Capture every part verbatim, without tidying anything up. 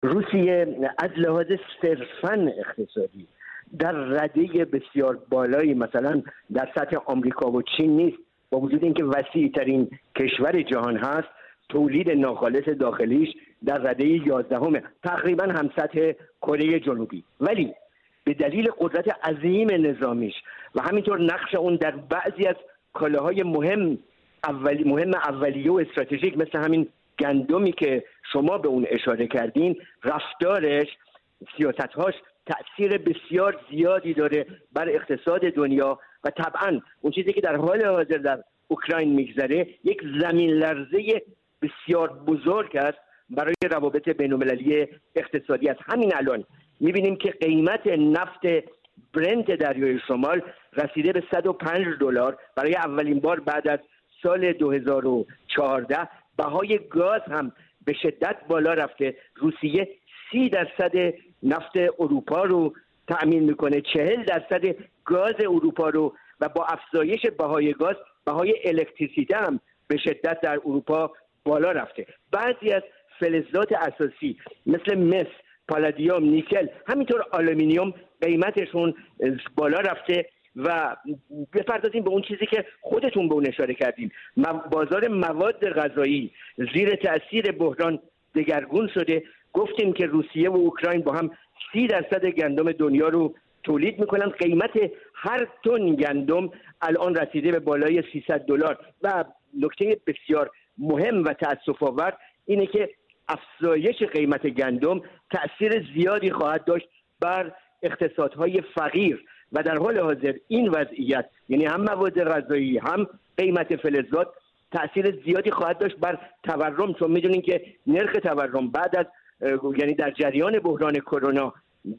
روسیه از لحاظ صرفاً اقتصادی در رده بسیار بالایی مثلا در سطح آمریکا و چین نیست، با وجود اینکه وسیع ترین کشور جهان هست. تولید ناخالص داخلیش در رده یازدهم تقریبا هم سطح کره جنوبی، ولی به دلیل قدرت عظیم نظامیش و همینطور نقش اون در بعضی از کالاهای مهم اولی مهم اولیه و استراتژیک مثل همین گندمی که شما به اون اشاره کردین، رفتارش، سیاست‌هاش تأثیر بسیار زیادی داره بر اقتصاد دنیا و طبعاً اون چیزی که در حال حاضر در اوکراین میگذره یک زمین لرزه بسیار بزرگ است برای روابط بین‌المللی اقتصادی است. همین الان می‌بینیم که قیمت نفت برنت دریای شمال رسیده به صد و پنج دلار. برای اولین بار بعد از سال دو هزار و چهارده بهای گاز هم به شدت بالا رفته. روسیه سی درصد نفت اروپا رو تأمین میکنه، چهل درصد گاز اروپا رو، و با افزایش بهای گاز بهای الکتریسیته هم به شدت در اروپا بالا رفته. بعضی از فلزات اساسی مثل مس، پالادیوم، نیکل، همینطور آلومینیوم قیمتشون بالا رفته و بپردازیم به اون چیزی که خودتون به اون اشاره کردیم، بازار مواد غذایی زیر تأثیر بحران دگرگون شده. گفتیم که روسیه و اوکراین با هم سی درصد گندم دنیا رو تولید میکنن. قیمت هر تن گندم الان رسیده به بالای سیصد دلار و نکته بسیار مهم و تأسف آور اینه که افزایش قیمت گندم تأثیر زیادی خواهد داشت بر اقتصادهای فقیر و در حال حاضر این وضعیت، یعنی هم مواد غذایی هم قیمت فلزات، تأثیر زیادی خواهد داشت بر تورم، چون میدونین که نرخ تورم بعد از یعنی در جریان بحران کرونا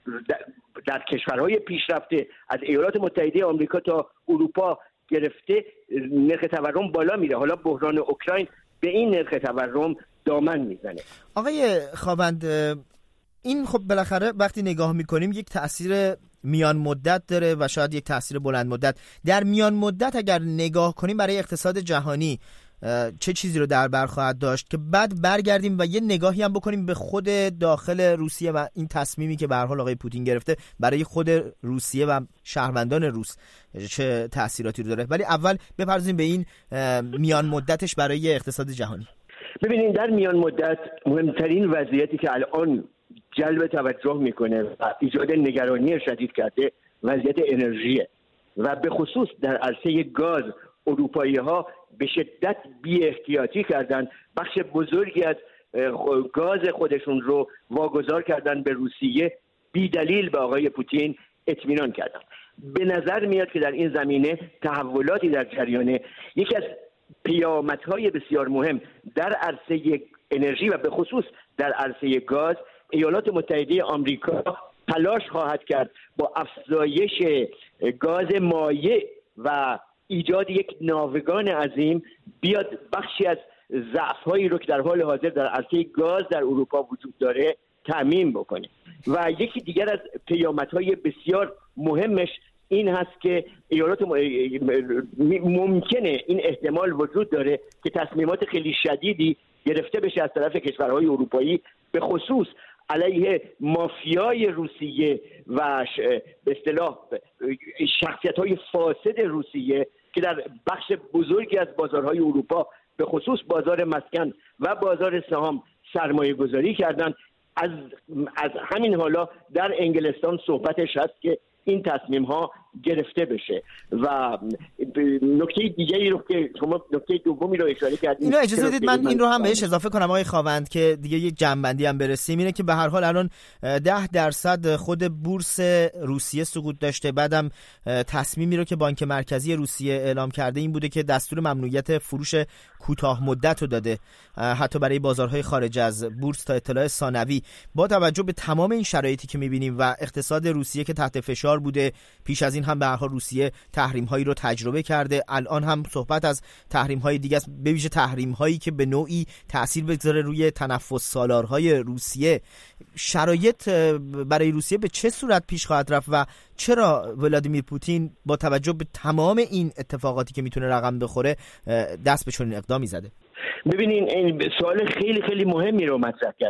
در کشورهای پیشرفته از ایالات متحده آمریکا تا اروپا گرفته نرخ تورم بالا میره. حالا بحران اوکراین به این نرخ تورم دامن میزنه. آقای خاوند، این خب بالاخره وقتی نگاه میکنیم یک تأثیر میان مدت داره و شاید یک تأثیر بلند مدت. در میان مدت اگر نگاه کنیم برای اقتصاد جهانی چه چیزی رو در بر خواهد داشت که بعد برگردیم و یه نگاهی هم بکنیم به خود داخل روسیه و این تصمیمی که به هر حال آقای پوتین گرفته برای خود روسیه و شهروندان روس چه تأثیراتی رو داره. ولی اول بپردازیم به این میان مدتش برای اقتصاد جهانی. ببینید در میان مدت مهمترین وضعیتی که الان جلب توجه میکنه و ایجاد نگرانی شدید کرده وضعیت انرژیه و به خصوص در عرصه گاز اروپایی ها به شدت بی احتیاطی کردن، بخش بزرگی از گاز خودشون رو واگذار کردن به روسیه، بی دلیل به آقای پوتین اطمینان کردن. به نظر میاد که در این زمینه تحولاتی در جریانه. یکی از پیامدهای بسیار مهم در عرصه انرژی و به خصوص در عرصه گاز، ایالات متحده آمریکا تلاش خواهد کرد با افزایش گاز مایع و ایجاد یک ناوگان عظیم بیاد بخشی از ضعف‌هایی رو که در حال حاضر در عرصه گاز در اروپا وجود داره تامین بکنه. و یکی دیگر از پیامدهای بسیار مهمش این هست که ایالات ممکنه این احتمال وجود داره که تصمیمات خیلی شدیدی گرفته بشه از طرف کشورهای اروپایی، به خصوص علیه مافیای روسیه و به اصطلاح شخصیت‌های فاسد روسیه که در بخش بزرگی از بازارهای اروپا به خصوص بازار مسکن و بازار سهام سرمایه گذاری کردن. از از همین حالا در انگلستان صحبتش هست که این تصمیم ها گرفته بشه. و نکته دیگری رو که شما نکته دومی رو اشاره کردید، اینو اجازه بدید من این رو هم بهش اضافه کنم آقای خاوند که دیگه یک جنبندی هم برسیم. اینه که به هر حال الان ده درصد خود بورس روسیه سقوط داشته. بعدم تصمیمی رو که بانک مرکزی روسیه اعلام کرده این بوده که دستور ممنوعیت فروش کوتاه مدت رو داده حتی برای بازارهای خارج از بورس تا اطلاع ثانوی. با توجه به تمام این شرایطی که می‌بینیم و اقتصاد روسیه که تحت فشار بوده، پیش از این هم به هر حال روسیه تحریم هایی رو تجربه کرده، الان هم صحبت از تحریم های دیگه است، به ویژه تحریم هایی که به نوعی تأثیر بگذاره روی تنفس سالارهای روسیه. شرایط برای روسیه به چه صورت پیش خواهد رفت و چرا ولادیمیر پوتین با توجه به تمام این اتفاقاتی که میتونه رقم بخوره دست به چنین اقدامی زده؟ ببینین این سوال خیلی خیلی مهمی رو مطرح کردین.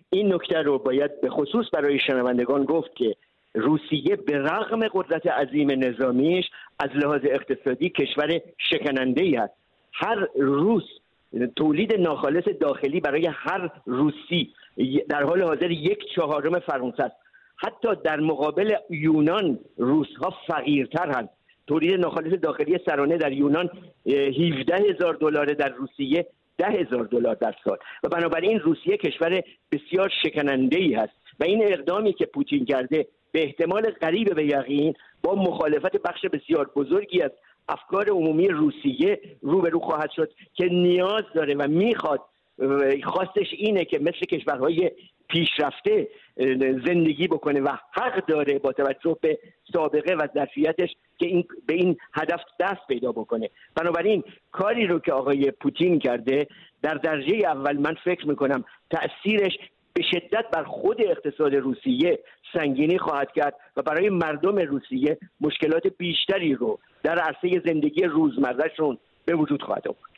این نکته رو باید به خصوص برای شنوندگان گفت که روسیه به رغم قدرت عظیم نظامیش از لحاظ اقتصادی کشور شکننده‌ای است. هر روس تولید ناخالص داخلی برای هر روسی در حال حاضر یک چهارم فرانسه است. حتی در مقابل یونان روس‌ها فقیرترند. تولید ناخالص داخلی سرانه در یونان هفده هزار دلار، در روسیه ده هزار دلار در سال و بنابراین روسیه کشور بسیار شکننده‌ای است و این اقدامی که پوتین کرده به احتمال قریب به یقین با مخالفت بخش بسیار بزرگی از افکار عمومی روسیه روبرو خواهد شد که نیاز داره و میخواد، خواستش اینه که مثل کشورهای پیشرفته زندگی بکنه و حق داره با توجه به سابقه و ظرفیتش که این به این هدف دست پیدا بکنه. بنابراین کاری رو که آقای پوتین کرده در درجه اول من فکر میکنم تأثیرش به شدت بر خود اقتصاد روسیه سنگینی خواهد کرد و برای مردم روسیه مشکلات بیشتری رو در عرصه زندگی روزمرهشون به وجود خواهد آورد.